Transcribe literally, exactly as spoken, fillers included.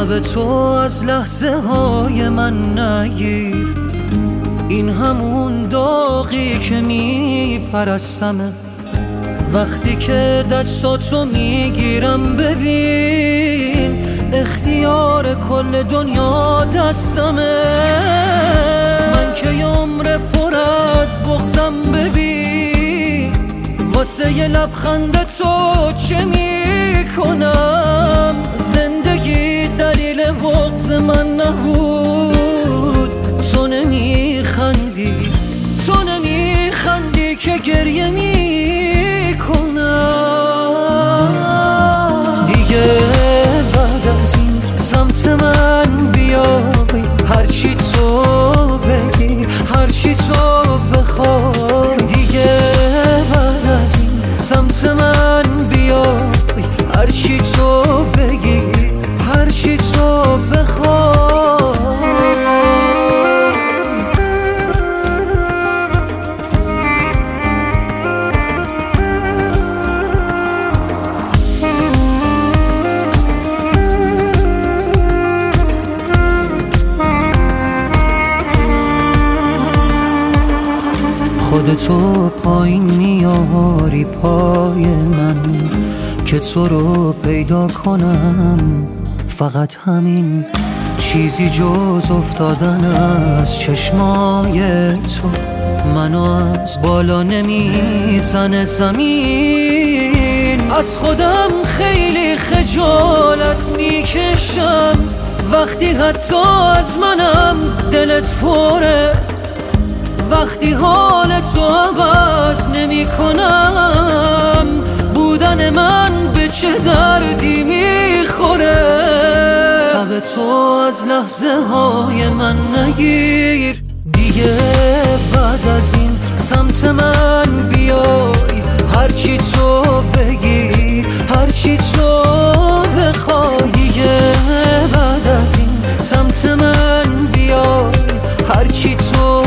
تب تو از لحظه های من نگیر، این همون داغی که میپرستمه. وقتی که دستاتو میگیرم ببین اختیار کل دنیا دستمه. من که یه عمر پر از بغضم ببین واسه یه لبخند تو چه میکنم. زندگی دلیل بغض من نبود، تو نمیخندی تو نمیخندی که گریه میکنم. دیگه بعد از این سمت من بیای، هرچی تو بگی هرچی تو بخوای. دیگه بعد از این سمت من بیای، هرچی تو بگی هرچی تو بخوای. خودتو پایین میاری پای من که تو رو پیدا کنم. فقط همین چیزی جز افتادن از چشمای تو منو از بالا نمیزنه زمین. از خودم خیلی خجالت میکشم وقتی حتی از منم دلت پره. وقتی حال تو عوض نمی کنم، بودن من به چه دردی میخوره. تب تو از لحظه های من نگیر، دیگه بعد از این سمت من بیای. هرچی تو بگی هرچی تو بخوای. دیگه بعد از این سمت من بیای، هرچی تو